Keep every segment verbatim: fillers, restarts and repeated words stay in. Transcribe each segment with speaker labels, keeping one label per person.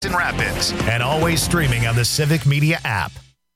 Speaker 1: Rapids, and always streaming on the Civic Media app.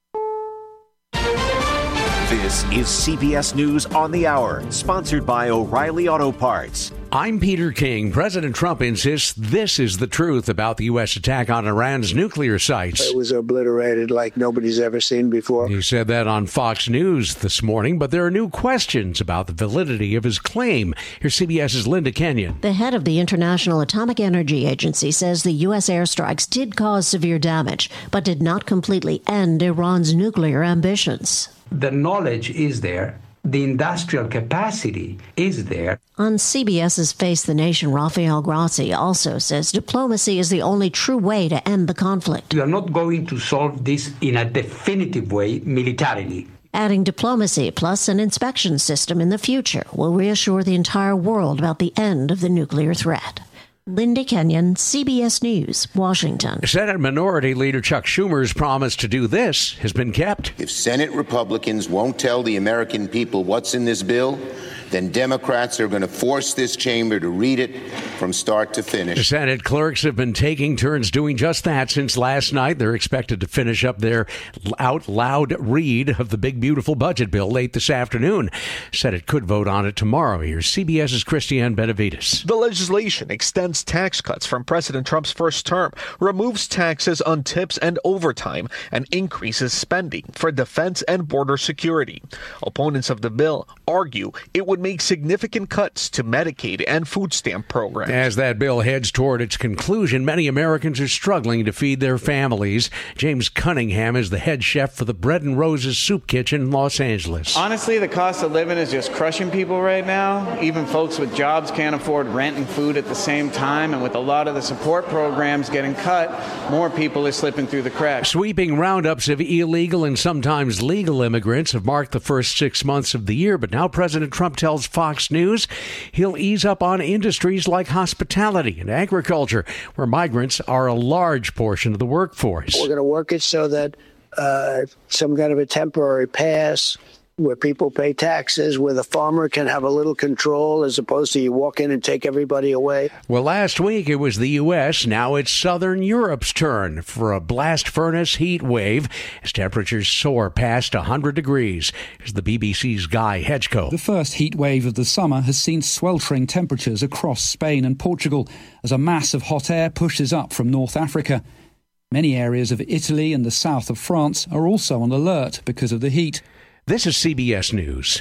Speaker 2: This is C B S News on the Hour, sponsored by O'Reilly Auto Parts.
Speaker 3: I'm Peter King. President Trump insists this is the truth about the U S attack on Iran's nuclear sites.
Speaker 4: It was obliterated like nobody's ever seen before.
Speaker 3: He said that on Fox News this morning, but there are new questions about the validity of his claim. Here's CBS's Linda Kenyon.
Speaker 5: The head of the International Atomic Energy Agency says the U S airstrikes did cause severe damage, but did not completely end Iran's nuclear ambitions.
Speaker 6: The knowledge is there. The industrial capacity is there.
Speaker 5: On CBS's Face the Nation, Rafael Grassi also says diplomacy is the only true way to end the conflict.
Speaker 6: We are not going to solve this in a definitive way militarily.
Speaker 5: Adding diplomacy plus an inspection system in the future will reassure the entire world about the end of the nuclear threat. Linda Kenyon, C B S News, Washington.
Speaker 3: Senate Minority Leader Chuck Schumer's promise to do this has been kept.
Speaker 7: If Senate Republicans won't tell the American people what's in this bill, then Democrats are going to force this chamber to read it from start to finish.
Speaker 3: The Senate clerks have been taking turns doing just that since last night. They're expected to finish up their out loud read of the big, beautiful budget bill late this afternoon. Senate could vote on it tomorrow. Here's CBS's Christiane Benavides.
Speaker 8: The legislation extends tax cuts from President Trump's first term, removes taxes on tips and overtime, and increases spending for defense and border security. Opponents of the bill argue it would make significant cuts to Medicaid and food stamp programs.
Speaker 3: As that bill heads toward its conclusion, many Americans are struggling to feed their families. James Cunningham is the head chef for the Bread and Roses Soup Kitchen in Los Angeles.
Speaker 9: Honestly, the cost of living is just crushing people right now. Even folks with jobs can't afford rent and food at the same time. And with a lot of the support programs getting cut, more people are slipping through the cracks.
Speaker 3: Sweeping roundups of illegal and sometimes legal immigrants have marked the first six months of the year. But now President Trump tells Fox News he'll ease up on industries like hospitality and agriculture, where migrants are a large portion of the workforce.
Speaker 4: We're going to work it so that uh, some kind of a temporary pass where people pay taxes, where the farmer can have a little control as opposed to you walk in and take everybody away.
Speaker 3: Well, last week it was the U S Now it's Southern Europe's turn for a blast furnace heat wave as temperatures soar past one hundred degrees. Here's the B B C's Guy Hedgecoe.
Speaker 10: The first heat wave of the summer has seen sweltering temperatures across Spain and Portugal as a mass of hot air pushes up from North Africa. Many areas of Italy and the south of France are also on alert because of the heat.
Speaker 3: This is C B S News.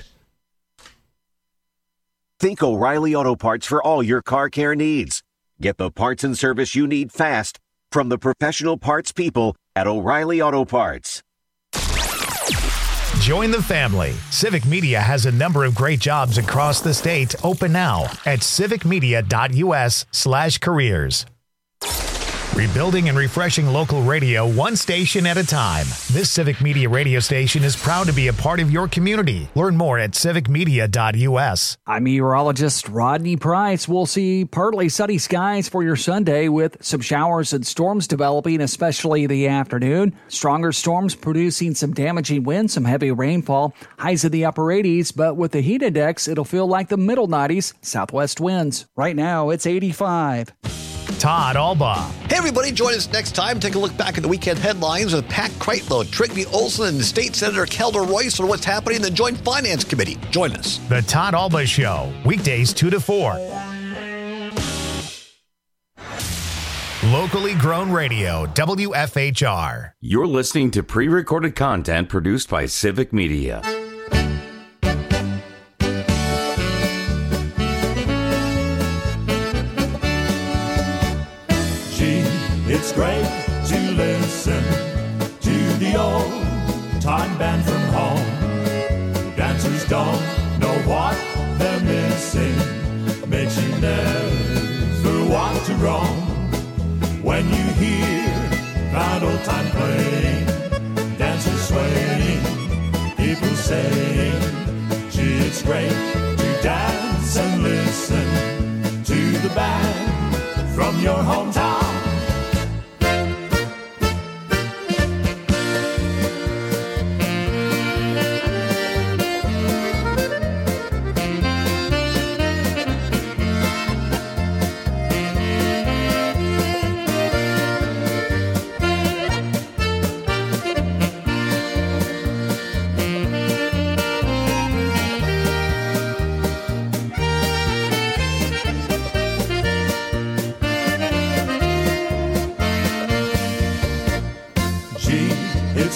Speaker 2: Think O'Reilly Auto Parts for all your car care needs. Get the parts and service you need fast from the professional parts people at O'Reilly Auto Parts.
Speaker 1: Join the family. Civic Media has a number of great jobs across the state open now at civicmedia.us slash careers. Rebuilding and refreshing local radio one station at a time. This Civic Media radio station is proud to be a part of your community. Learn more at civicmedia dot u s.
Speaker 11: I'm meteorologist Rodney Price. We'll see partly sunny skies for your Sunday with some showers and storms developing, especially the afternoon. Stronger storms producing some damaging winds, some heavy rainfall. Highs in the upper eighties, but with the heat index, it'll feel like the middle nineties. Southwest winds. Right now, it's eighty-five.
Speaker 1: Todd Alba.
Speaker 12: Hey, everybody, join us next time. Take a look back at the weekend headlines with Pat Kreitlow, Trygve Olsen, and State Senator Kelda Royce on what's happening in the Joint Finance Committee. Join us.
Speaker 1: The Todd Alba Show, weekdays two to four. Locally grown radio, W F H R.
Speaker 13: You're listening to pre-recorded content produced by Civic Media.
Speaker 14: It's great to listen to the old time band from home. Dancers don't know what they're missing. Makes you never want to roam. When you hear that old time playing, dancers swaying, people saying, gee, it's great to dance and listen to the band from your hometown.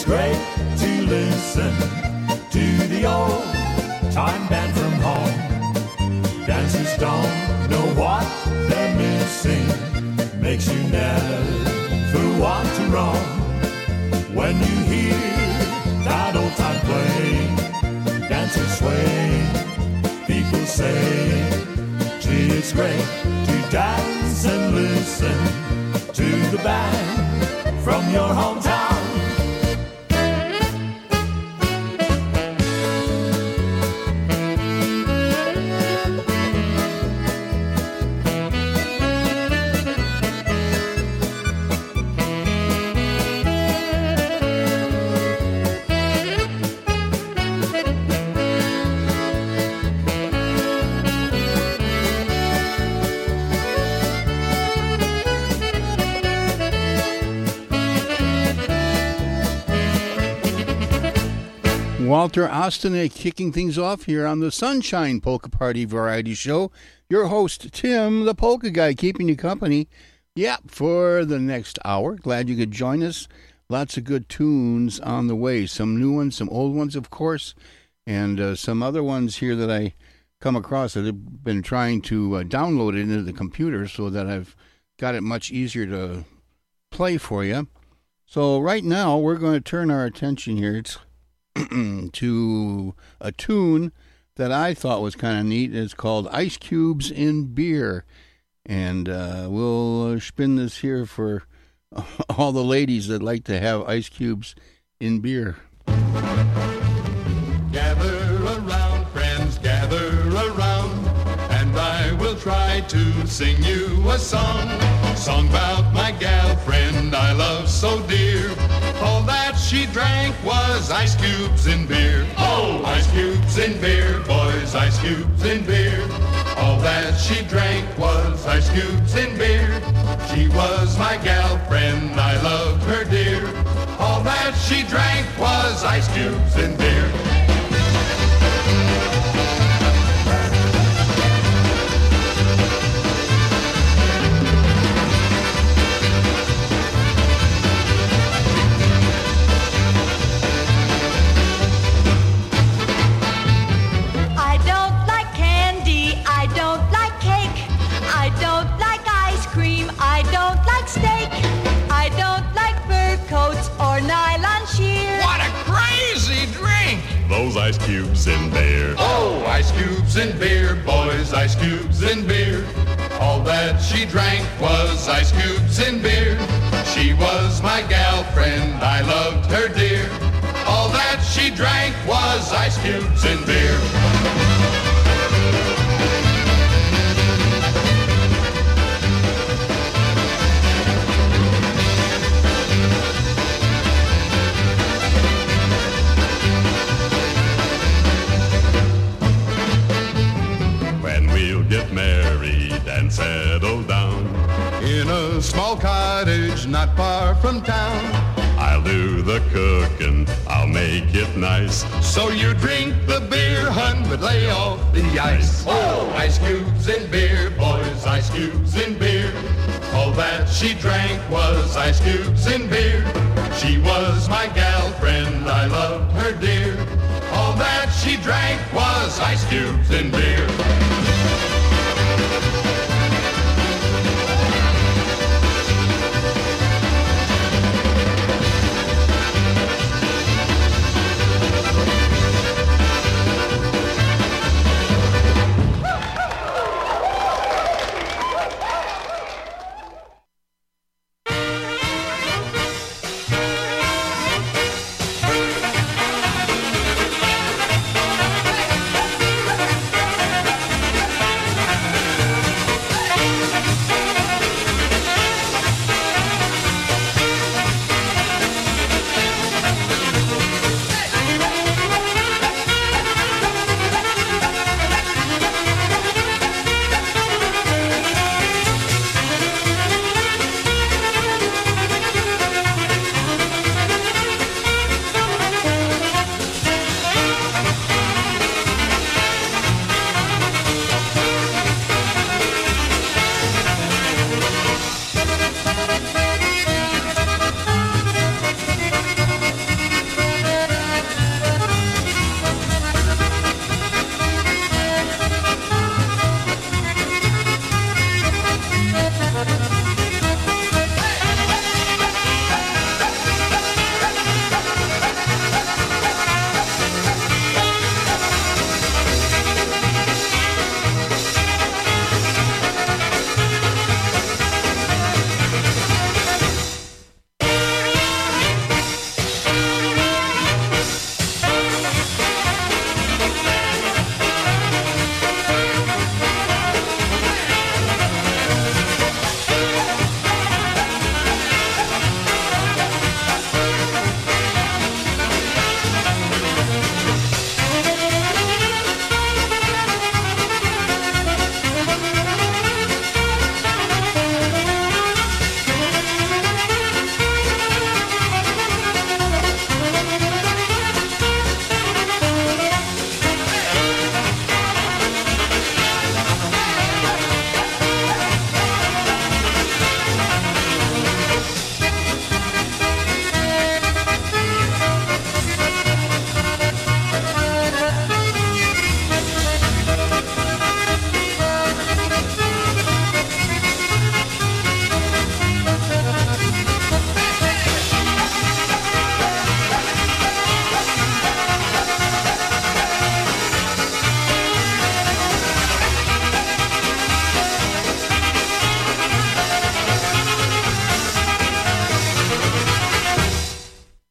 Speaker 14: great to listen to the old time band from home. Dancers don't know what they're missing. Makes you never want to roam. When you hear that old time playing, dancers swaying, people say, gee, it's great to dance and listen to the band from your hometown.
Speaker 15: Walter Ostanek kicking things off here on the Sunshine Polka Party Variety Show. Your host, Tim, the Polka Guy, keeping you company, yeah, for the next hour. Glad you could join us. Lots of good tunes on the way. Some new ones, some old ones, of course, and uh, some other ones here that I come across that have been trying to uh, download it into the computer so that I've got it much easier to play for you. So right now, we're going to turn our attention here. It's to a tune that I thought was kind of neat. It's called Ice Cubes in Beer. And uh, we'll spin this here for all the ladies that like to have ice cubes in beer.
Speaker 16: Gather around, friends, gather around, and I will try to sing you a song. Song about my gal friend I love so dear. All that she drank was ice cubes in beer. Oh, ice cubes in beer, boys, ice cubes in beer. All that she drank was ice cubes in beer. She was my gal friend, I loved her dear. All that she drank was ice cubes in beer.
Speaker 17: Steak. I don't like fur coats or nylon sheer.
Speaker 16: What a crazy drink! Those ice cubes in beer. Oh, ice cubes in beer, boys, ice cubes in beer. All that she drank was ice cubes in beer. She was my gal friend, I loved her dear. All that she drank was ice cubes in beer. Get married and settle down in a small cottage not far from town. I'll do the cooking, I'll make it nice. So you drink the beer, hun, but lay off the ice. Oh, ice cubes in beer, boys, ice cubes in beer. All that she drank was ice cubes in beer. She was my gal friend, I loved her dear. All that she drank was ice cubes in beer.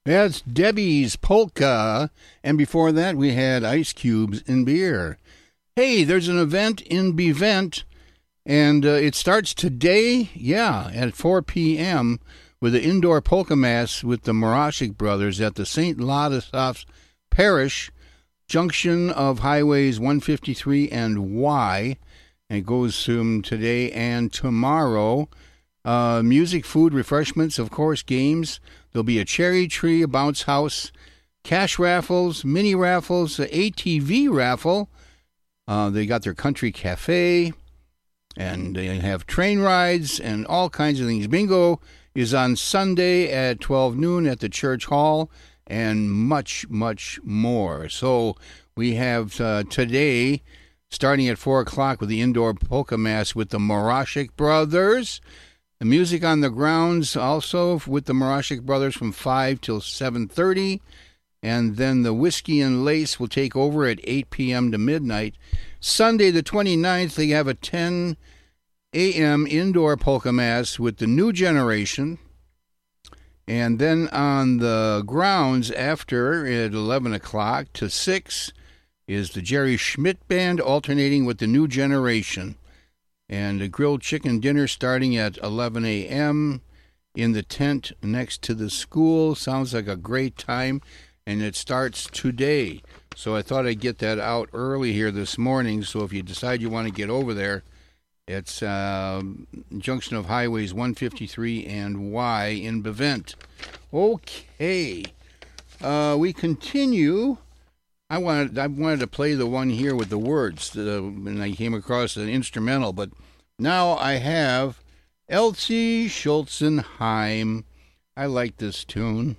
Speaker 15: That's Debbie's Polka. And before that, we had Ice Cubes in Beer. Hey, there's an event in Bevent, and uh, it starts today, yeah, at four p.m., with an indoor polka mass with the Morashik brothers at the Saint Ladislaus Parish junction of highways one fifty-three and Y. And it goes from today and tomorrow. Uh, music, food, refreshments, of course, games. There'll be a cherry tree, a bounce house, cash raffles, mini raffles, an A T V raffle. Uh, they got their country cafe, and they have train rides and all kinds of things. Bingo is on Sunday at twelve noon at the church hall, and much, much more. So we have uh, today, starting at four o'clock with the indoor polka mass with the Morashik brothers. The music on the grounds also with the Morashik brothers from five till seven thirty. And then the Whiskey and Lace will take over at eight p.m. to midnight. Sunday the twenty-ninth, they have a ten a.m. indoor polka mass with the New Generation. And then on the grounds after at eleven o'clock to six is the Jerry Schmidt Band alternating with the New Generation. And a grilled chicken dinner starting at eleven a.m. in the tent next to the school. Sounds like a great time, and it starts today. So I thought I'd get that out early here this morning, so if you decide you want to get over there, it's uh, junction of highways one fifty-three and Y in Bevent. Okay, uh, we continue. I wanted I wanted to play the one here with the words, uh, and I came across an instrumental, but now I have Elsie Schulzenheim. I like this tune.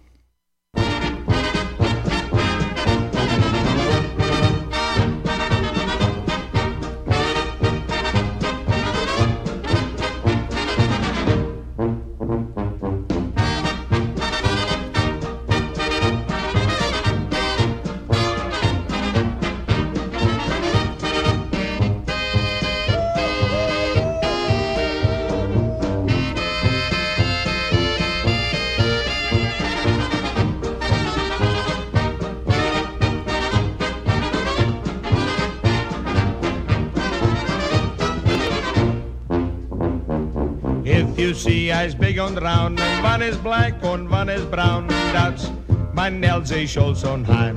Speaker 18: You see eyes big and round, and one is black and one is brown. That's my Elsie Schulzenheim.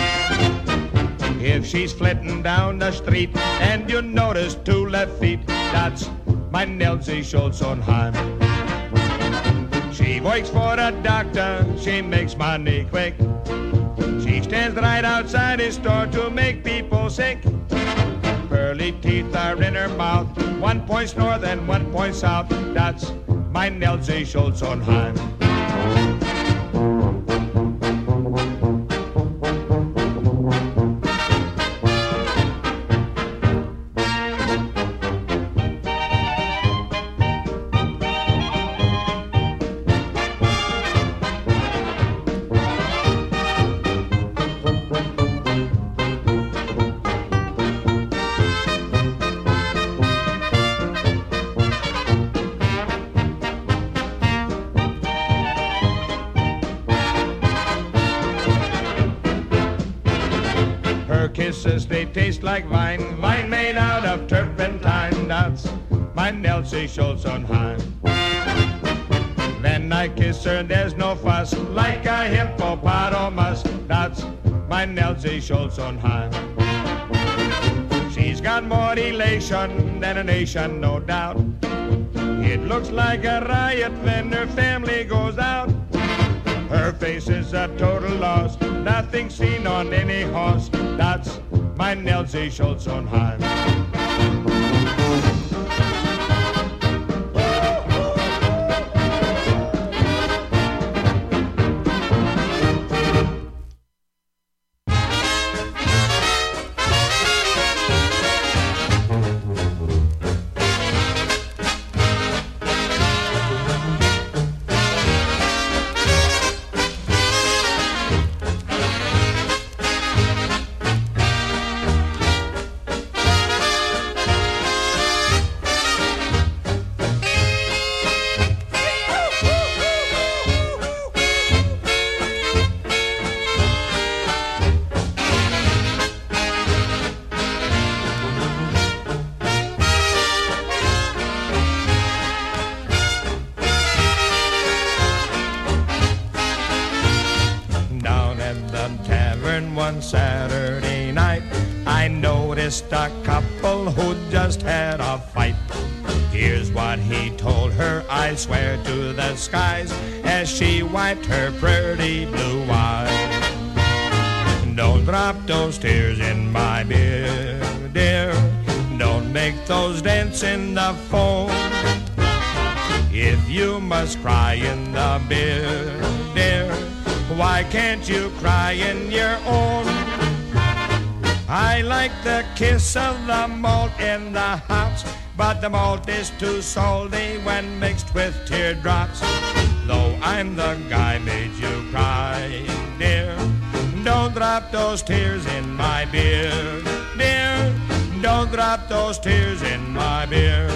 Speaker 18: If she's flitting down the street and you notice two left feet, that's my Elsie Schulzenheim. She works for a doctor, she makes money quick. She stands right outside his store to make people sick. Pearly teeth are in her mouth, one points north and one point south. That's my Elsie Schulzenheim. Kisses, they taste like wine, wine made out of turpentine. That's my Elsie Schulzenheim. When I kiss her, there's no fuss, like a hippopotamus. That's my Elsie Schulzenheim. She's got more elation than a nation, no doubt. It looks like a riot when her family goes out. Her face is a total loss, nothing seen on any horse. That's my Elsie Schulzenheim. one Saturday night, I noticed a couple who just had a fight. Here's what he told her, I swear to the skies, as she wiped her pretty blue eyes. Don't drop those tears in my beer, dear. Don't make those dents in the foam. If you must cry in the beer, dear, why can't you cry in your own? I like the kiss of the malt in the hops, but the malt is too salty when mixed with teardrops. Though I'm the guy made you cry, dear, don't drop those tears in my beer, dear. Don't drop those tears in my beer.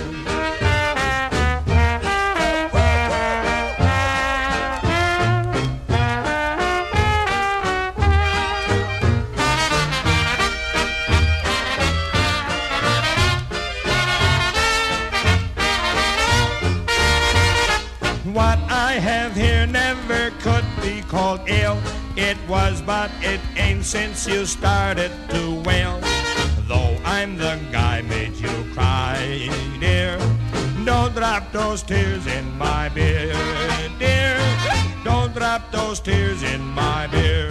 Speaker 18: What I have here never could be called ale. It was, but it ain't since you started to wail. Though I'm the guy made you cry, dear, don't drop those tears in my beer, dear. Don't drop those tears in my beer.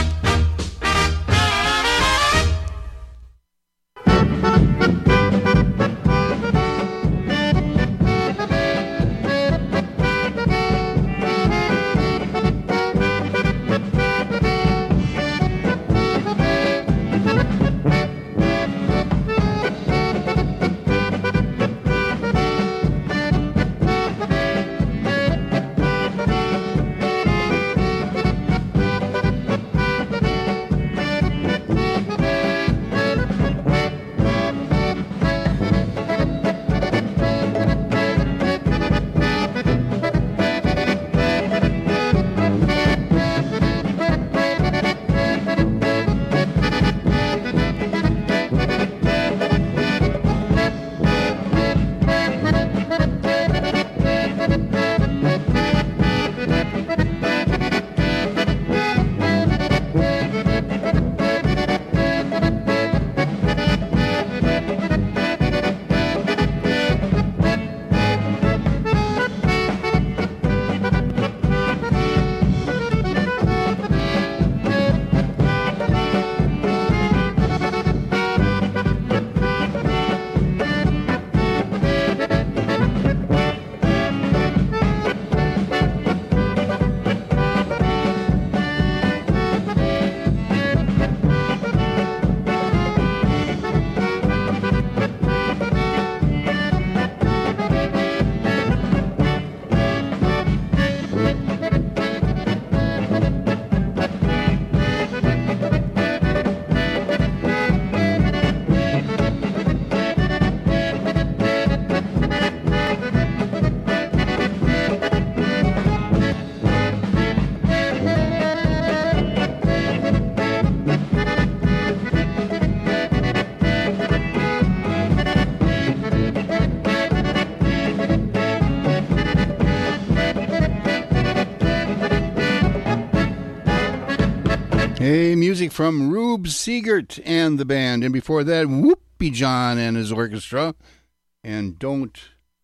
Speaker 15: Hey, music from Rube Seegert and the band. And before that, Whoopie John and his orchestra. And Don't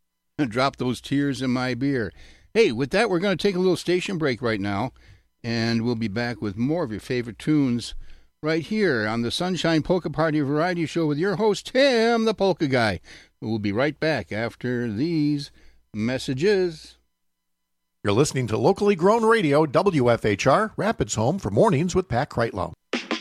Speaker 15: Drop Those Tears in My Beer. Hey, with that, we're going to take a little station break right now. And we'll be back with more of your favorite tunes right here on the Sunshine Polka Party Variety Show with your host, Tim, the Polka Guy. We'll be right back after these messages.
Speaker 19: You're listening to locally grown radio, W F H R, Rapids Home for Mornings with Pat Kreitlow.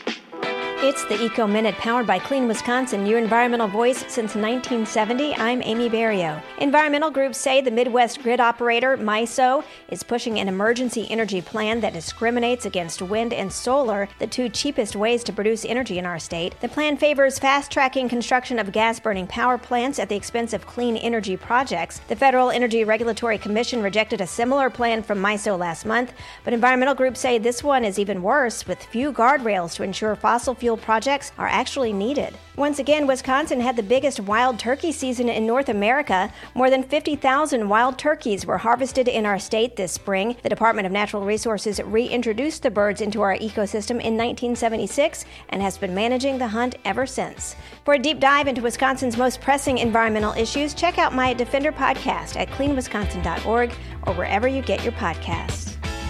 Speaker 20: It's the Eco Minute powered by Clean Wisconsin, your environmental voice since nineteen seventy. I'm Amy Barrio. Environmental groups say the Midwest grid operator, MISO, is pushing an emergency energy plan that discriminates against wind and solar, the two cheapest ways to produce energy in our state. The plan favors fast-tracking construction of gas-burning power plants at the expense of clean energy projects. The Federal Energy Regulatory Commission rejected a similar plan from MISO last month, but environmental groups say this one is even worse, with few guardrails to ensure fossil fuel projects are actually needed. Once again, Wisconsin had the biggest wild turkey season in North America. More than fifty thousand wild turkeys were harvested in our state this spring. The Department of Natural Resources reintroduced the birds into our ecosystem in nineteen seventy-six and has been managing the hunt ever since. For a deep dive into Wisconsin's most pressing environmental issues, check out my Defender podcast at clean wisconsin dot org or wherever you get your podcasts.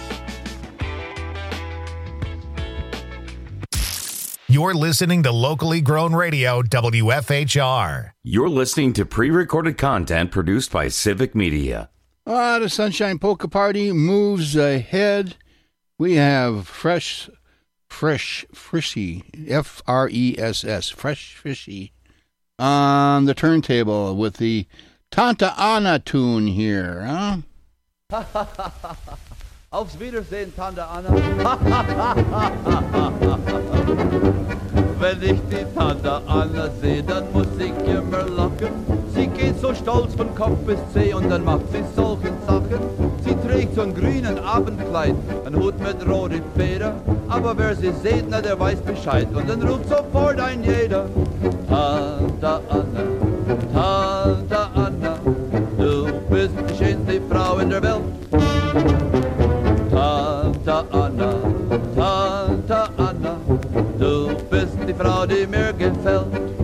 Speaker 1: You're listening to Locally Grown Radio, W F H R.
Speaker 13: You're listening to pre-recorded content produced by Civic Media.
Speaker 15: Ah, the Sunshine Polka Party moves ahead. We have Fresh, Fresh, Frishy, F R E S S, Fresh Fishy, on the turntable with the Tanta Anna tune here, huh?
Speaker 21: Aufs Wiedersehen, Tante Anna. Wenn ich die Tante Anna sehe, dann muss ich immer lachen. Sie geht so stolz von Kopf bis Zeh und dann macht sie solche Sachen. Sie trägt so ein grünen Abendkleid, ein Hut mit roten Feder. Aber wer sie sieht, na der weiß Bescheid und dann ruft sofort ein jeder. Tante Anna, Tante Anna, du bist die schönste Frau in der Welt. Tante Anna, Tante Anna, du bist die Frau, die mir gefällt.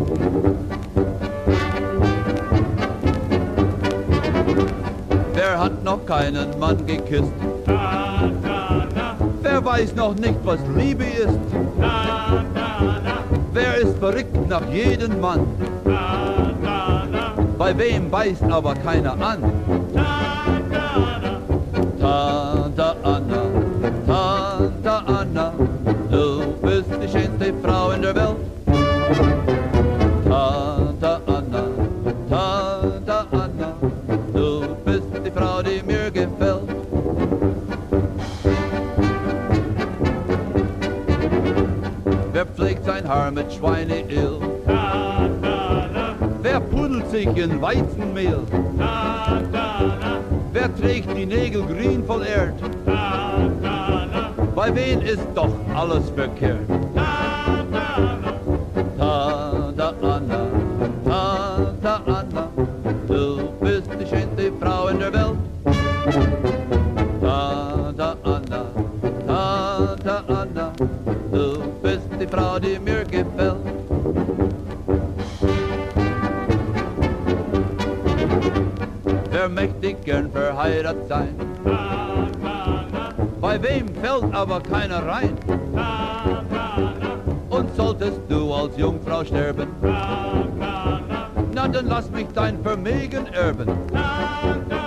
Speaker 21: Wer hat noch keinen Mann geküsst? Tante Anna. Wer weiß noch nicht, was Liebe ist? Tante Anna. Wer ist verrückt nach jedem Mann? Tante Anna. Bei wem beißt aber keiner an? Tante Anna. Tante Anna, Tante Anna, du bist die schönste Frau in der Welt. Tante Anna, Tante Anna, du bist die Frau, die mir gefällt. Wer pflegt sein Haar mit Schweineöl? Tante Anna. Wer pudelt sich in Weizenmehl? Tante Anna. Wer trägt die Nägel grün voll Erd? Tante Anna. Bei wen ist doch alles verkehrt? Tante Anna. Tante Anna, Tante Anna, du bist die schönste Frau in der Welt. Tante Anna, Tante Anna, du bist die Frau, die mir gefällt. Wer möchte gern verheiratet sein? Bei wem fällt aber keiner rein? Und solltest du als Jungfrau sterben? Na, dann lass mich dein Vermögen erben. Tante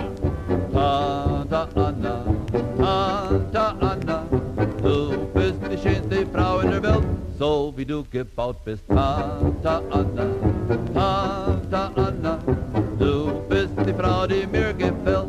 Speaker 21: Anna, Tante Anna, du bist die schönste Frau in der Welt, so wie du gebaut bist. Tante Anna, Tante Anna, du bist die Frau, die mir gefällt.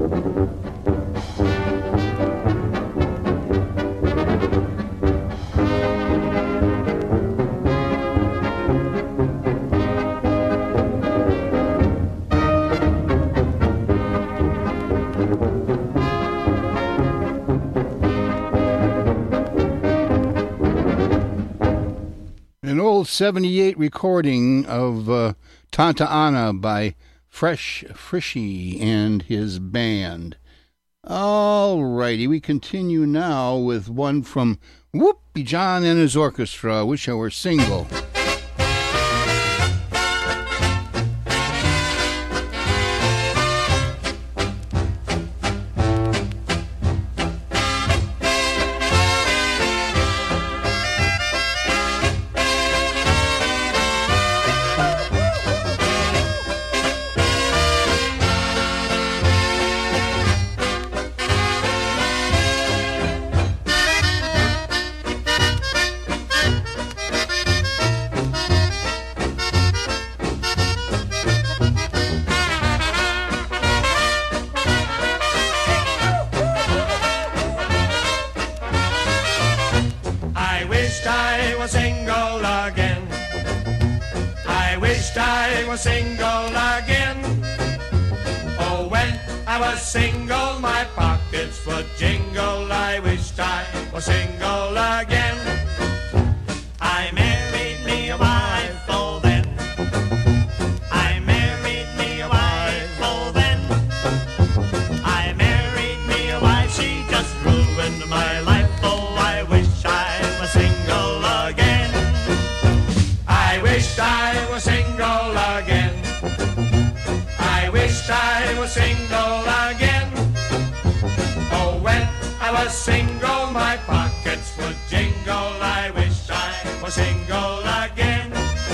Speaker 15: An old seventy-eight recording of uh, Tanta Anna by Fresh Frishy and his band. All righty, we continue now with one from Whoopie John and his orchestra, Wish I Were Single.
Speaker 14: spend my life, oh, I wish I was single again. I wish I was single again. I wish I was single again. Oh, when I was single, my pockets would jingle. I wish I was single again.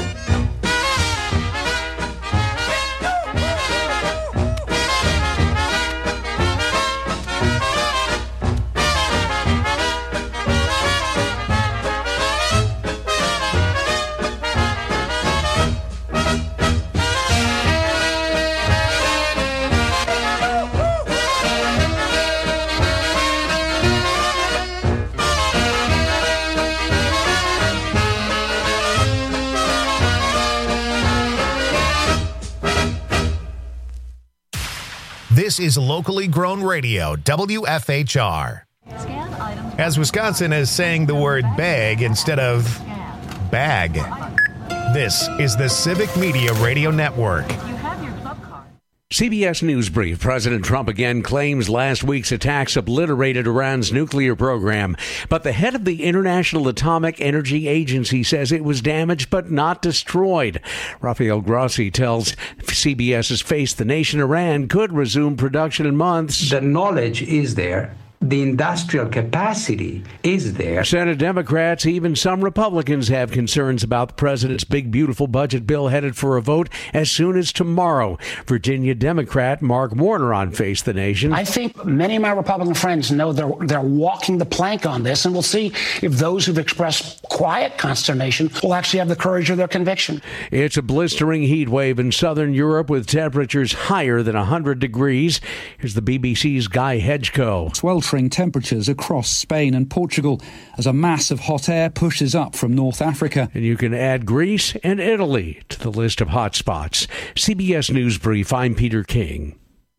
Speaker 1: This is locally grown radio, W F H R. As Wisconsin is saying the word bag instead of bag. This is the Civic Media Radio Network.
Speaker 3: C B S News Brief. President Trump again claims last week's attacks obliterated Iran's nuclear program. But the head of the International Atomic Energy Agency says it was damaged but not destroyed. Rafael Grossi tells CBS's Face the Nation Iran could resume production in months.
Speaker 6: The knowledge is there. The industrial capacity is there.
Speaker 3: Senate Democrats, even some Republicans, have concerns about the president's big, beautiful budget bill headed for a vote as soon as tomorrow. Virginia Democrat Mark Warner on Face the Nation.
Speaker 22: I think many of my Republican friends know they're, they're walking the plank on this, and we'll see if those who've expressed quiet consternation will actually have the courage of their conviction.
Speaker 3: It's a blistering heat wave in southern Europe with temperatures higher than one hundred degrees. Here's the B B C's Guy Hedgecoe.
Speaker 10: Sweltering temperatures across Spain and Portugal as a mass of hot air pushes up from North Africa.
Speaker 3: And you can add Greece and Italy to the list of hot spots. C B S News Brief, I'm Peter King.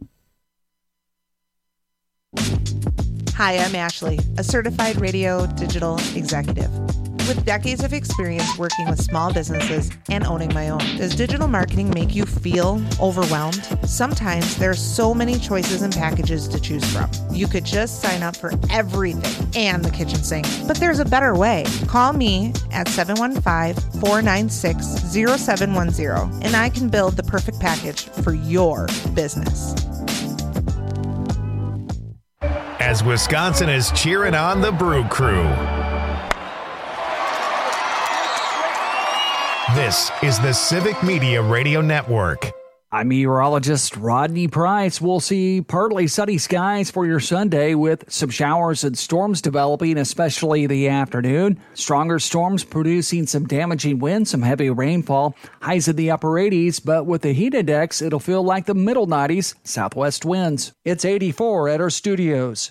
Speaker 23: Hi, I'm Ashley, a certified radio digital executive. With decades of experience working with small businesses and owning my own, does digital marketing make you feel overwhelmed? Sometimes there are so many choices and packages to choose from. You could just sign up for everything and the kitchen sink. But there's a better way. Call me at seven one five, four nine six, zero seven one zero and I can build the perfect package for your business.
Speaker 1: As Wisconsin is cheering on the Brew Crew. This is the Civic Media Radio Network.
Speaker 11: I'm meteorologist Rodney Price. We'll see partly sunny skies for your Sunday with some showers and storms developing, especially the afternoon. Stronger storms producing some damaging winds, some heavy rainfall, highs in the upper eighties, but with the heat index, it'll feel like the middle nineties, southwest winds. It's eighty-four at our studios.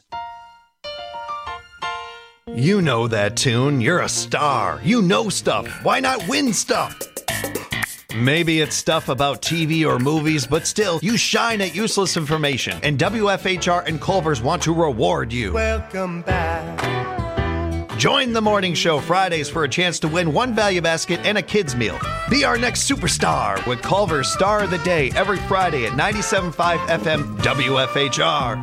Speaker 24: You know that tune. You're a star. You know stuff. Why not win stuff? Maybe it's stuff about T V or movies, but still, you shine at useless information. And W F H R and Culver's want to reward you.
Speaker 14: Welcome back.
Speaker 24: Join the morning show Fridays for a chance to win one value basket and a kid's meal. Be our next superstar with Culver's Star of the Day every Friday at ninety-seven point five F M W F H R.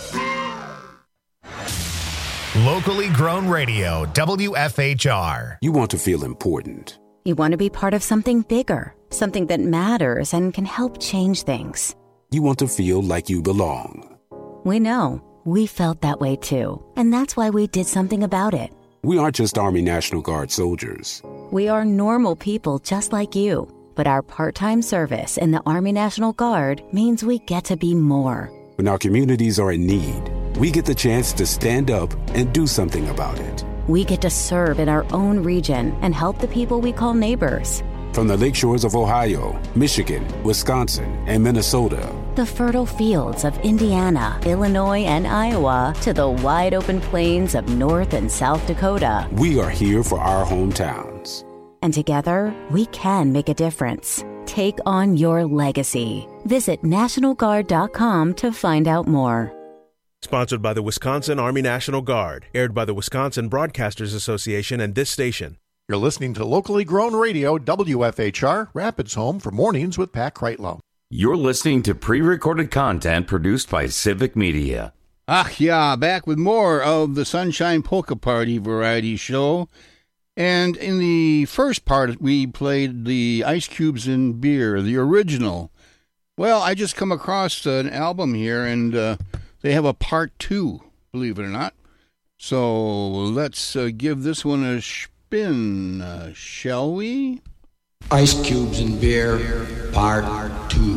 Speaker 1: Locally grown radio, W F H R.
Speaker 25: You want to feel important.
Speaker 26: You want to be part of something bigger, something that matters and can help change things.
Speaker 25: You want to feel like you belong.
Speaker 26: We know. We felt that way too. And that's why we did something about it.
Speaker 25: We aren't just Army National Guard soldiers.
Speaker 26: We are normal people just like you. But our part-time service in the Army National Guard means we get to be more.
Speaker 25: When our communities are in need, we get the chance to stand up and do something about it.
Speaker 26: We get to serve in our own region and help the people we call neighbors.
Speaker 25: From the lakeshores of Ohio, Michigan, Wisconsin, and Minnesota.
Speaker 26: The fertile fields of Indiana, Illinois, and Iowa to the wide open plains of North and South Dakota.
Speaker 25: We are here for our hometowns.
Speaker 26: And together, we can make a difference. Take on your legacy. Visit National Guard dot com to find out more.
Speaker 27: Sponsored by the Wisconsin Army National Guard. Aired by the Wisconsin Broadcasters Association and this station.
Speaker 19: You're listening to locally grown radio, W F H R, Rapids Home for Mornings with Pat Kreitlow.
Speaker 13: You're listening to pre-recorded content produced by Civic Media.
Speaker 15: Ah, yeah, back with more of the Sunshine Polka Party variety show. And in the first part, we played the Ice Cubes and Beer, the original. Well, I just come across an album here, and uh, they have a part two, believe it or not. So let's uh, give this one a spin, uh, shall we?
Speaker 2: Ice Cubes and Beer, part two.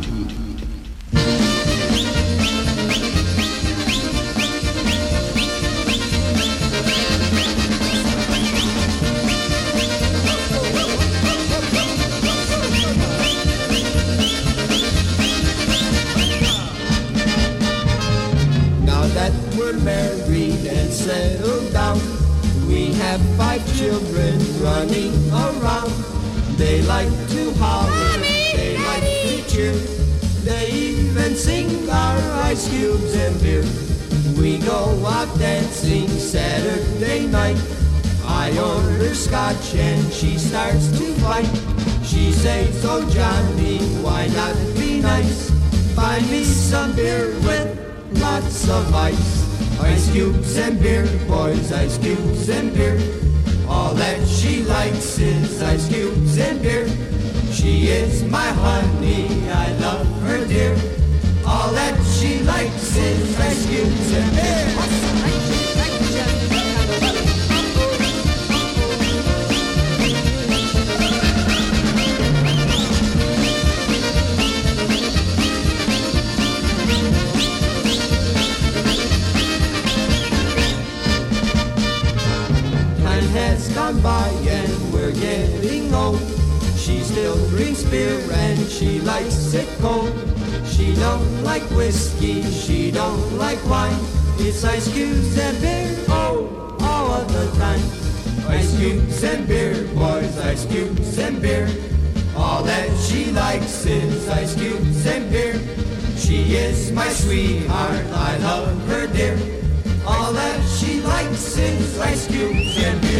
Speaker 4: That we're married and settled down, we have five children running around. They like to holler, Mommy, they like Daddy. to cheer, they even sing our Ice Cubes and Beer. We go out dancing Saturday night, I order scotch and she starts to fight. She says, oh Johnny, why not be nice, buy me some beer with lots of ice. Ice cubes and beer, boys, ice cubes and beer. All that she likes is ice cubes and beer. She is my honey, I love her dear. All that she likes is ice cubes and beer. Has gone by and we're getting old. She still drinks beer and she likes it cold. She don't like whiskey, she don't like wine. It's ice cubes and beer, oh, all of the time. Ice cubes and beer, boys, ice cubes and beer. All that she likes is ice cubes and beer. She is my sweetheart, I love her dear. All that she likes is ice cubes and beer.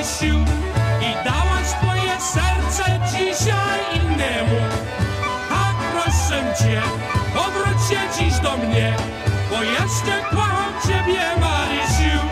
Speaker 5: Marysiu, i dałaś twoje serce dzisiaj innemu. Tak proszę cię, powróć się dziś do mnie, bo jeszcze kocham ciebie, Marysiu.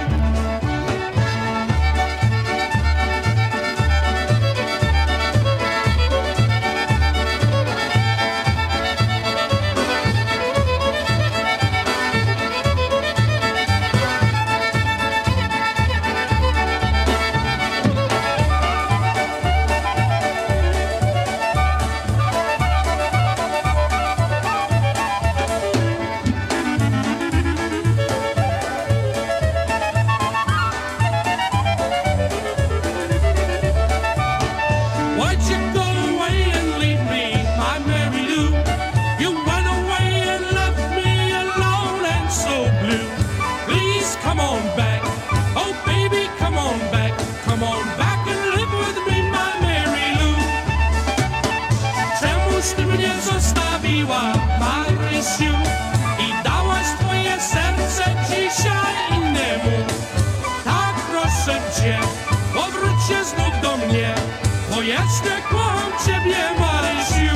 Speaker 5: Marysiu, i dałaś twoje serce dzisiaj innemu. Tak proszę cię, powróć się znów do mnie, bo jeszcze kocham ciebie, Marysiu.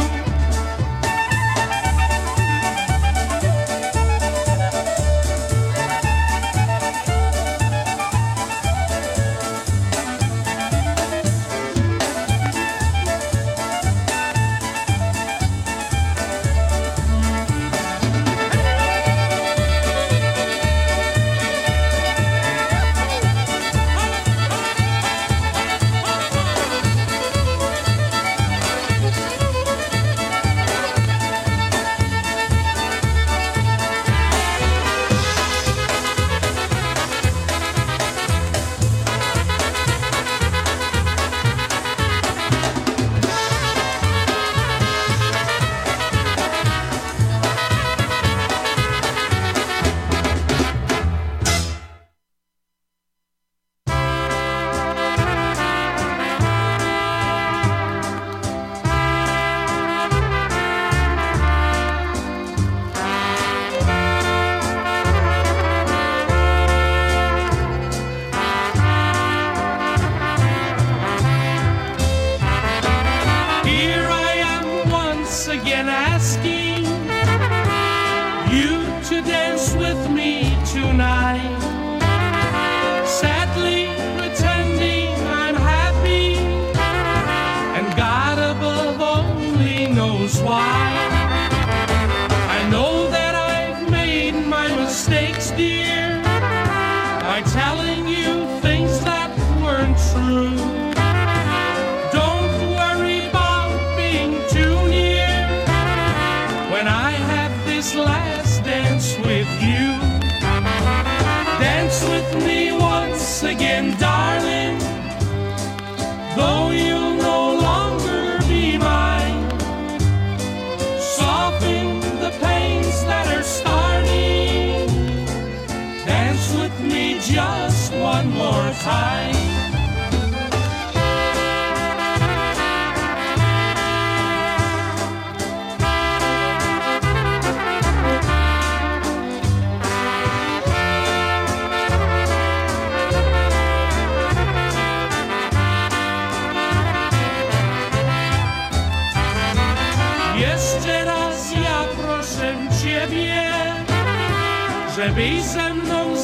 Speaker 5: Żebyś ze mną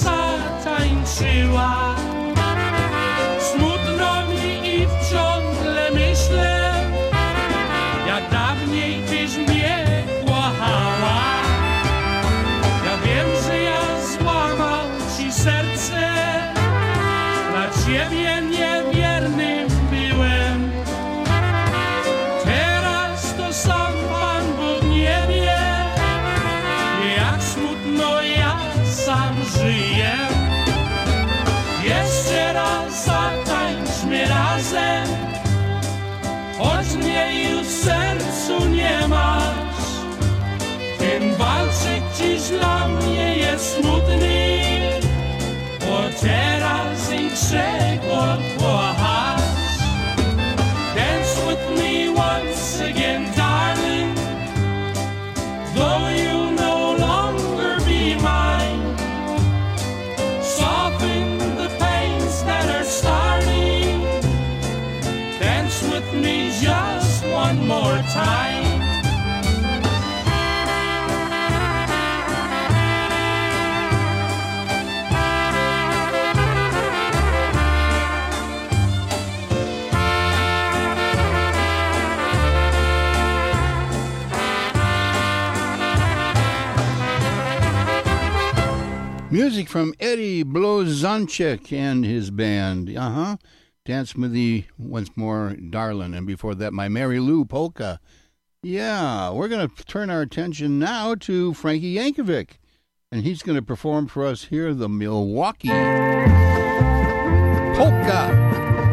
Speaker 5: zatańczyła. Smutno mi i ciągle myślę, jak dawniej tyś mnie kochała. Ja wiem, że ja złamał ci serce, dla ciebie niewiernym byłem. Teraz to sam Pan Bóg nie wie, jak smutno ja sam żyję. Jeszcze raz zatańczmy razem, choć mnie już w sercu nie masz. Ten walczyk dziś dla mnie jest smutny, bo teraz niczego kochasz. Dance with me once again, darling, though you no longer be mine. Soften the pains that are starting, one more time.
Speaker 15: Music from Eddie Blazonczyk and his band. Uh-huh. Dance with the once more, Darlin'. And before that, My Mary Lou Polka. Yeah, we're going to turn our attention now to Frankie Yankovic. And he's going to perform for us here the Milwaukee Polka.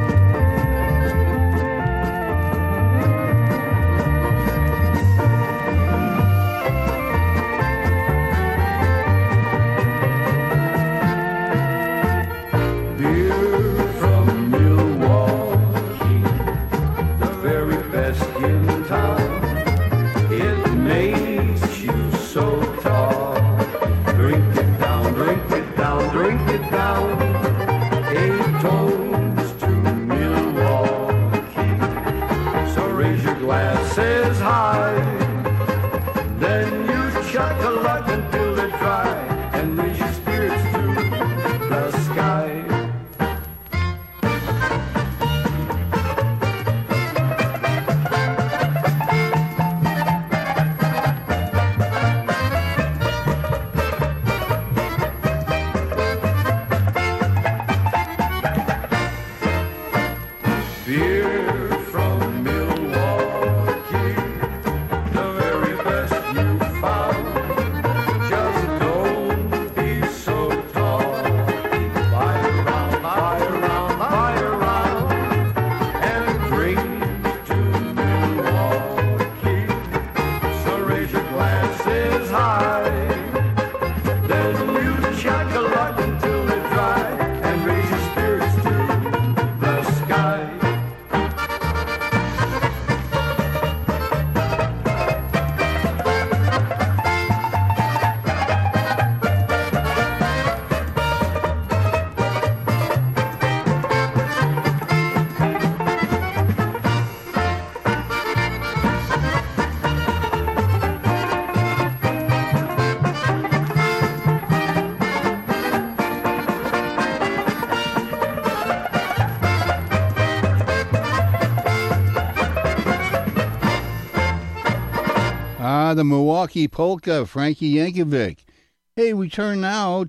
Speaker 15: The Milwaukee Polka, Frankie Yankovic. Hey, we turn now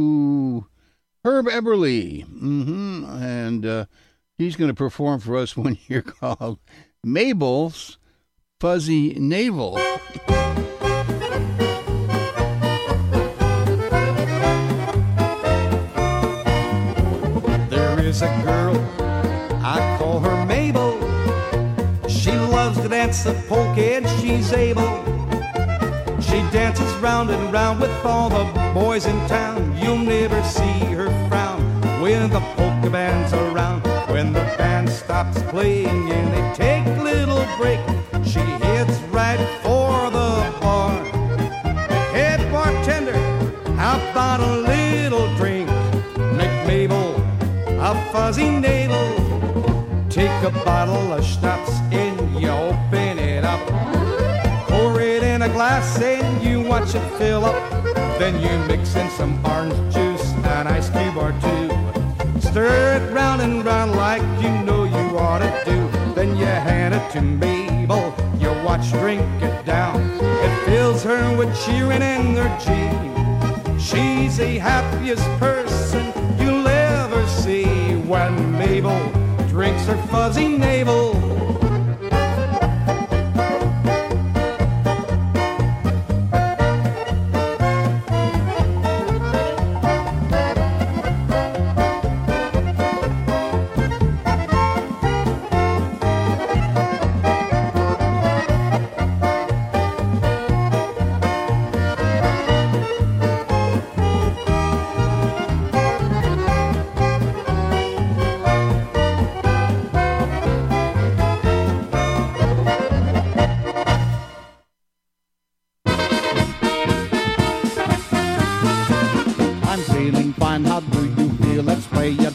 Speaker 15: to Herb Eberly. Mm-hmm. And uh, he's going to perform for us one here called Mabel's Fuzzy Navel.
Speaker 7: There is a girl, I call her Mabel. She loves to dance the polka and she's able. She dances round and round with all the boys in town. You'll never see her frown when the polka band's around. When the band stops playing and they take a little break, she heads right for the bar. Head bartender, how about a little drink? Make Mabel a fuzzy navel. Take a bottle of schnapps and you open it up. Pour it in a glass and you watch it fill up. Then you mix in some orange juice, an ice cube or two. Stir it round and round like you know you ought to do. Then you hand it to Mabel, you watch drink it down. It fills her with cheer and energy. She's the happiest person you'll ever see when Mabel drinks her fuzzy navel.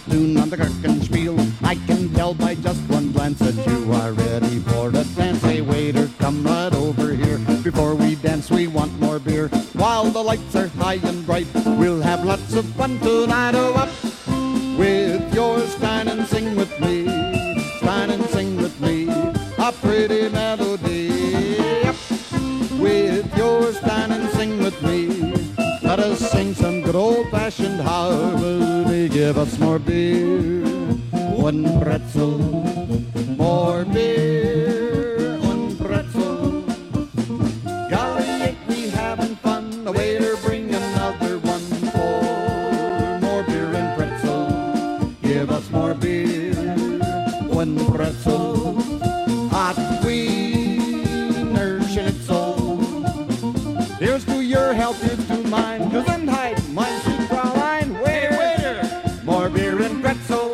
Speaker 8: I can tell by just one glance that you are ready for a dance. Say,
Speaker 7: lights are high and bright. We'll have lots of fun tonight. Oh, up with yours, stand and sing with me. Stand and sing with me, a pretty melody. Up with yours, stand and sing with me. Let us sing some good old-fashioned harmony. Give us more beer, one pretzel, more beer, one pretzel. Golly, ain't we having fun? The waiter, bring another one for more beer and pretzel. Give us more beer, one pretzel, hot wiener schnitzel. Here's to your health, here's to mine. Gesundheit, mein sweet Fräulein. Waiter, waiter, more beer and pretzel.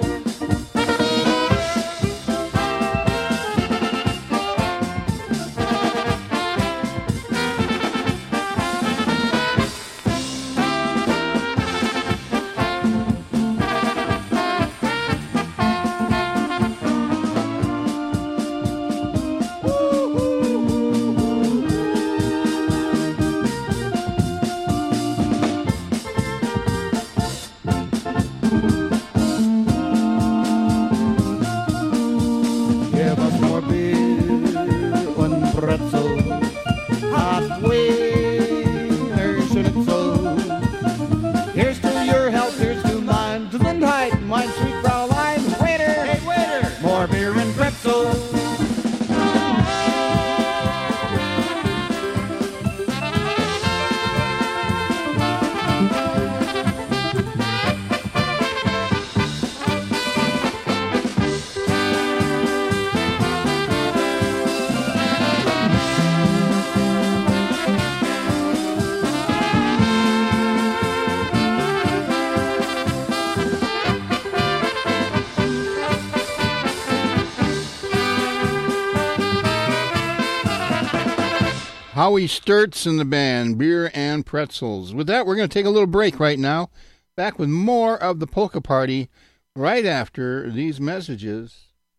Speaker 15: Howie Sturts and the band, Beer and Pretzels. With that, we're going to take a little break right now. Back with more of the Polka Party right after these messages.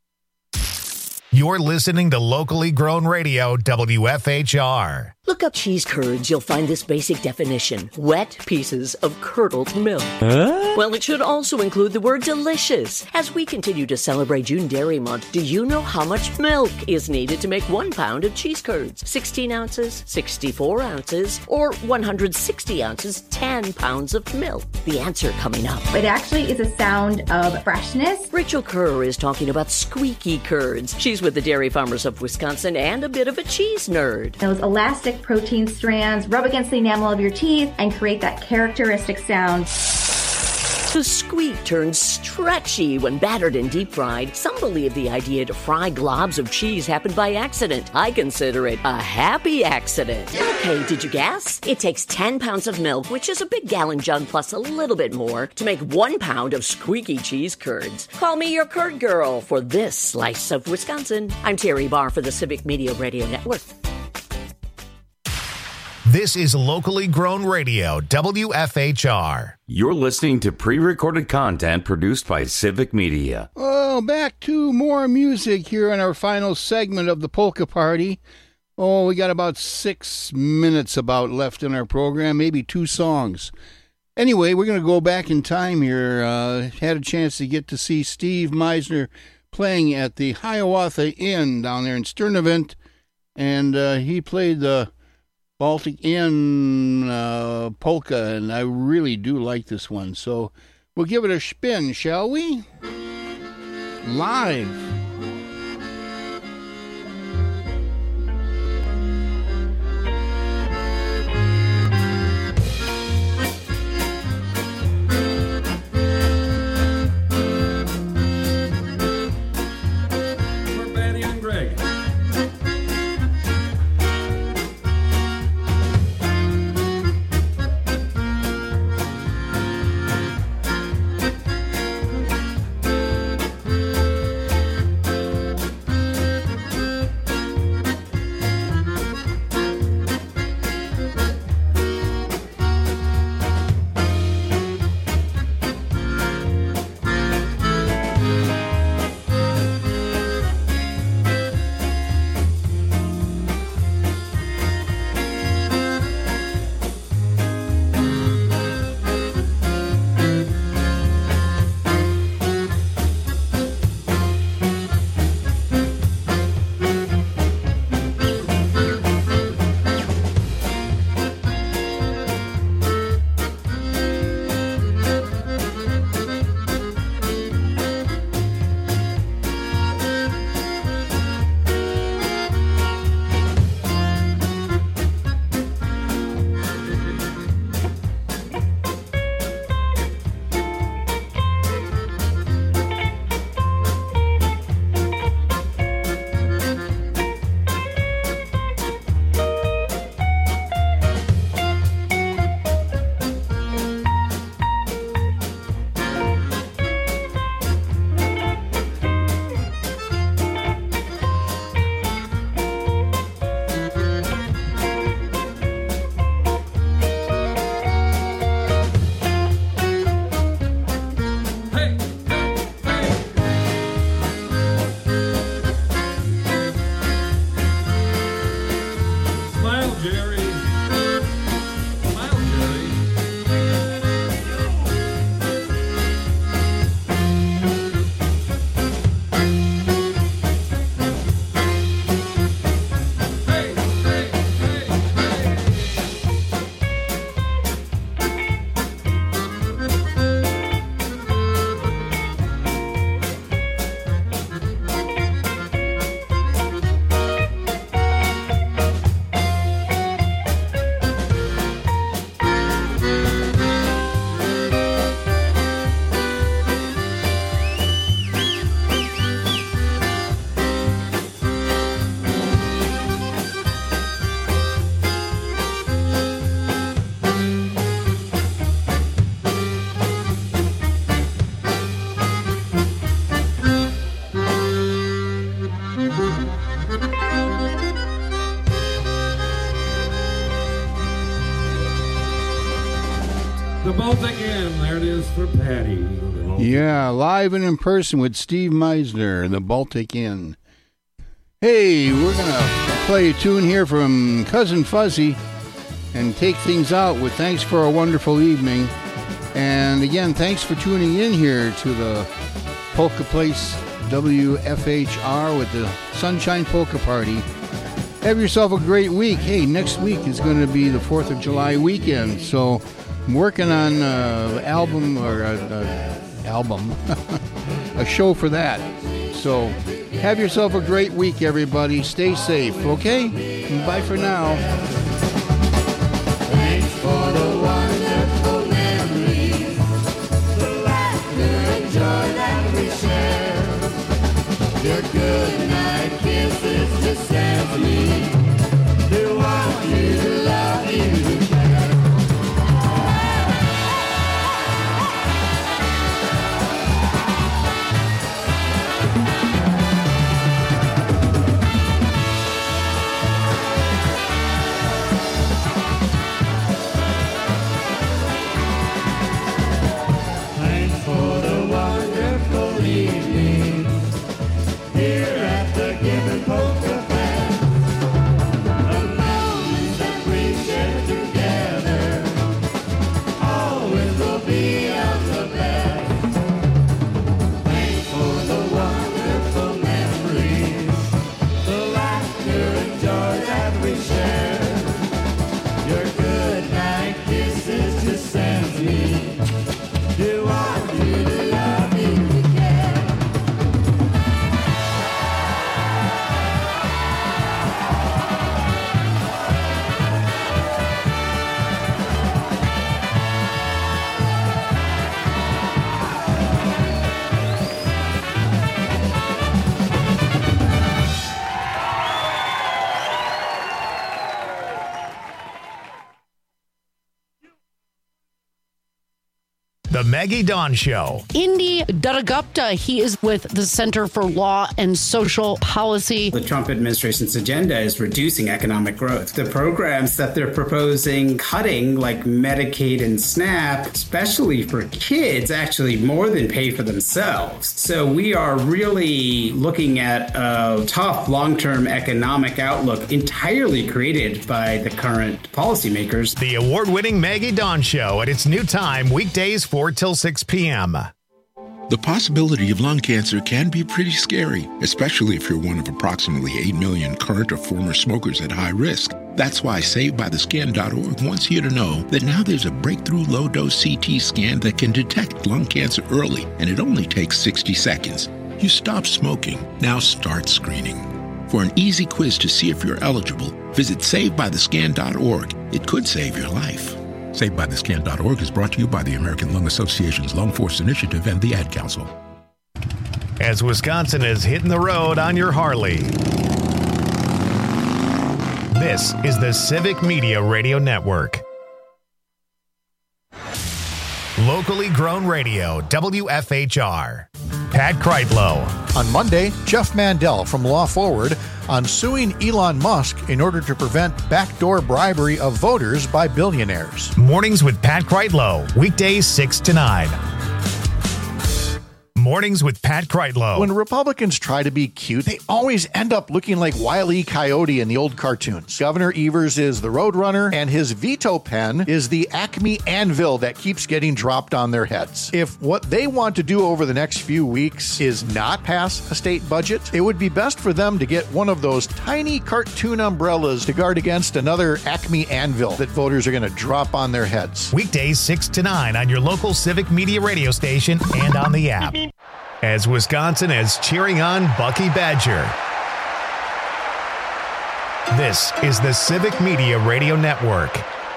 Speaker 1: You're listening to Locally Grown Radio, W F H R.
Speaker 8: Look up cheese curds. You'll find this basic definition. Wet pieces of curdled milk. Huh? Well, it should also include the word delicious. As we continue to celebrate June Dairy Month, do you know how much milk is needed to make one pound of cheese curds? sixteen ounces, sixty-four ounces, or one hundred sixty ounces, ten pounds of milk? The answer coming up.
Speaker 9: It actually is a sound of freshness.
Speaker 8: Rachel Kerr is talking about squeaky curds. She's with the Dairy Farmers of Wisconsin and a bit of a cheese nerd.
Speaker 9: Those elastic protein strands rub against the enamel of your teeth and create that characteristic sound.
Speaker 8: The squeak turns stretchy when battered and deep fried. Some believe the idea to fry globs of cheese happened by accident. I consider it a happy accident. Okay, did you guess? It takes ten pounds of milk, which is a big gallon jug plus a little bit more, to make one pound of squeaky cheese curds. Call me your curd girl for this slice of Wisconsin. I'm Terry Barr for the Civic Media Radio Network.
Speaker 1: This is Locally Grown Radio, W F H R.
Speaker 13: You're listening to pre-recorded content produced by Civic Media.
Speaker 15: Oh, back to more music here in our final segment of the Polka Party. Oh, we got about six minutes about left in our program, maybe two songs. Anyway, we're going to go back in time here. Uh, had a chance to get to see Steve Meisner playing at the Hiawatha Inn down there in Sturnevant, and uh, he played the Baltic Inn uh, polka, and I really do like this one. So we'll give it a spin, shall we? Live.
Speaker 5: For Betty and Greg. both again. There it is for Patty.
Speaker 15: Yeah, live and in person with Steve Meisner, the Baltic Inn. Hey, we're going to play a tune here from Cousin Fuzzy and take things out with Thanks for a Wonderful Evening. And again, thanks for tuning in here to the Polka Place W F H R with the Sunshine Polka Party. Have yourself a great week. Hey, next week is going to be the fourth of July weekend, so I'm working on an album or a, a album, a show for that. So have yourself a great week, everybody. Stay safe, okay? Bye for now.
Speaker 4: Thanks for the wonderful memories, the laughter and joy that we share. Your good night kisses just send me. Do want you to love you to care.
Speaker 1: The Maggie Dawn Show.
Speaker 6: Indy Duttagupta, he is with the Center for Law and Social Policy.
Speaker 12: The Trump administration's agenda is reducing economic growth. The programs that they're proposing cutting, like Medicaid and SNAP, especially for kids, actually more than pay for themselves. So we are really looking at a tough long-term economic outlook entirely created by the current policymakers.
Speaker 1: The award-winning Maggie Dawn Show at its new time, weekdays four till six p.m.
Speaker 16: The possibility of lung cancer can be pretty scary, especially if you're one of approximately eight million current or former smokers at high risk. That's why Saved By The Scan dot org wants you to know that now there's a breakthrough low-dose C T scan that can detect lung cancer early, and it only takes sixty seconds. You stop smoking, now start screening. For an easy quiz to see if you're eligible, visit Saved By The Scan dot org. It could save your life. Saved By The Scan dot org is brought to you by the American Lung Association's Lung Force Initiative and the Ad Council.
Speaker 1: As Wisconsin is hitting the road on your Harley, this is the Civic Media Radio Network. Locally grown radio, W F H R. Pat Kreitlow.
Speaker 19: On Monday, Jeff Mandel from Law Forward on suing Elon Musk in order to prevent backdoor bribery of voters by billionaires.
Speaker 1: Mornings with Pat Kreitlow, weekdays six to nine. Mornings with Pat Kreitlow.
Speaker 19: When Republicans try to be cute, they always end up looking like Wile E. Coyote in the old cartoons. Governor Evers is the Roadrunner, and his veto pen is the Acme anvil that keeps getting dropped on their heads. If what they want to do over the next few weeks is not pass a state budget, it would be best for them to get one of those tiny cartoon umbrellas to guard against another Acme anvil that voters are going to drop on their heads.
Speaker 1: Weekdays six to nine on your local Civic Media radio station and on the app. As Wisconsin is cheering on Bucky Badger. This is the Civic Media Radio Network.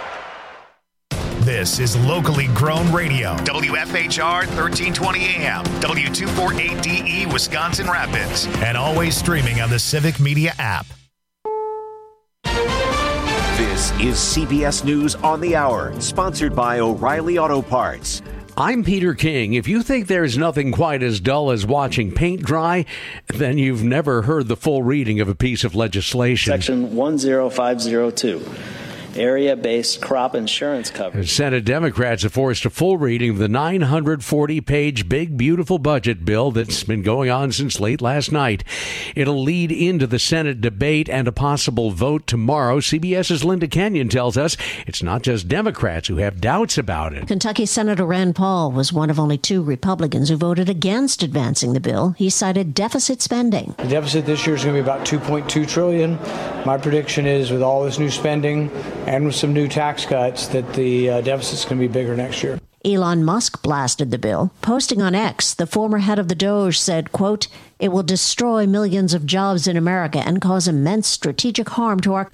Speaker 1: This is locally grown radio. W F H R thirteen twenty A M, W two forty-eight D E, Wisconsin Rapids, and always streaming on the Civic Media app.
Speaker 17: This is C B S News on the Hour, sponsored by O'Reilly Auto Parts.
Speaker 3: I'm Peter King. If you think there's nothing quite as dull as watching paint dry, then you've never heard the full reading of a piece of legislation.
Speaker 18: Section one oh five oh two.
Speaker 10: area-based crop insurance coverage.
Speaker 3: Senate Democrats have forced a full reading of the nine hundred forty page big, beautiful budget bill that's been going on since late last night. It'll lead into the Senate debate and a possible vote tomorrow. CBS's Linda Kenyon tells us it's not just Democrats who have doubts about it.
Speaker 11: Kentucky Senator Rand Paul was one of only two Republicans who voted against advancing the bill. He cited deficit spending.
Speaker 18: The deficit this year is going to be about two point two trillion dollars. My prediction is with all this new spending and with some new tax cuts that the uh, deficit's going to be bigger next year.
Speaker 11: Elon Musk blasted the bill. Posting on X, the former head of the Doge said, quote, "It will destroy millions of jobs in America and cause immense strategic harm to our